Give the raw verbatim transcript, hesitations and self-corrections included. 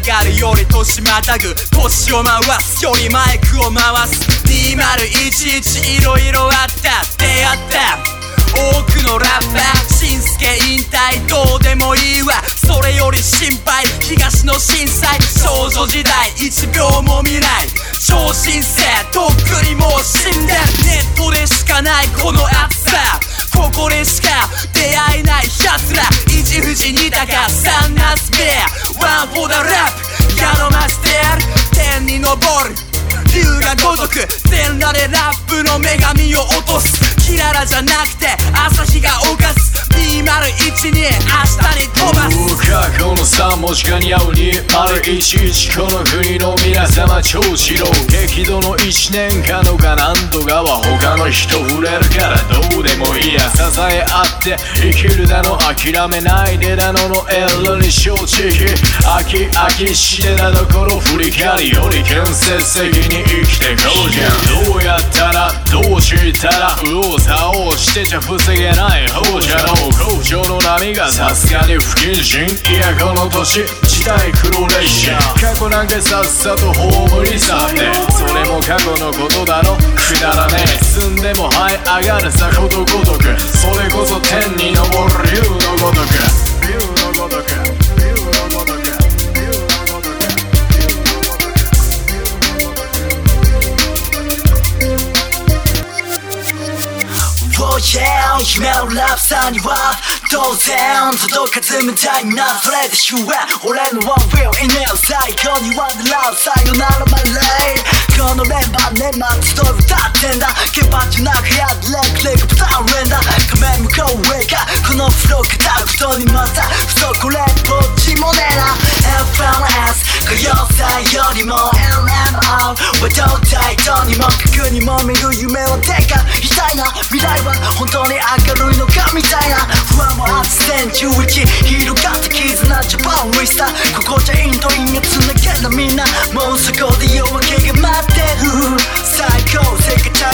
がるより年またぐ腰を回すよりマイクを回すにせんじゅういちいろいろあった出会った多くのラッパーしんすけ引退どうでもいいわそれより心配東の震災少女時代いちびょうも見ない超新星とっくにもう死んでるネットでしかないこの熱さここでしか出会えない奴ら一富士二鷹三ナスベアワンフォーダラップやのましてやる天に昇る竜が如く全裸でラップの女神を落とすキララじゃなくて朝日が犯すにせんいちに明日に飛ばす過去のさん文字化に合うにせんいちいちこの国の皆様長次郎激怒のいちねんかのかなんとかは他の人触れるからどうでもいいや支え合って生きるだの諦めないでだののエロに正直飽き飽きしてたところ振り返りより建設的に生きてこうじゃんどうやったらどうしたら右往左往してちゃ防げない方じゃの工場の波がさすがに不謹慎いやこの年時代黒歴史過去なんかさっさと葬り去ってそれも過去のことだろくだらねえ積んでも這い上がるさことごとくそれこそ天に昇る竜のごとく竜のごとく竜のごとく Yeah 夢のラプさには当然届かずみたいなそれで主は俺のワンウィルイネオ最高にワンダラウさよならマレーこの連番年末と歌ってんだケバッチなくやレクレクパターン連打仮面向こう上かこのフロー語ることにまた不足これどっちもねえな エフエルエス 歌謡祭よりも エルエムオー はどうだいとにも過去にも見る夢はでかいしたいな未来は本当に明るいのかみたいな不安もあってせんじゅういち広がって絆ジャパンリスターここじゃインドインがつなげたみんなもうそこで夜明けが待ってる最高世界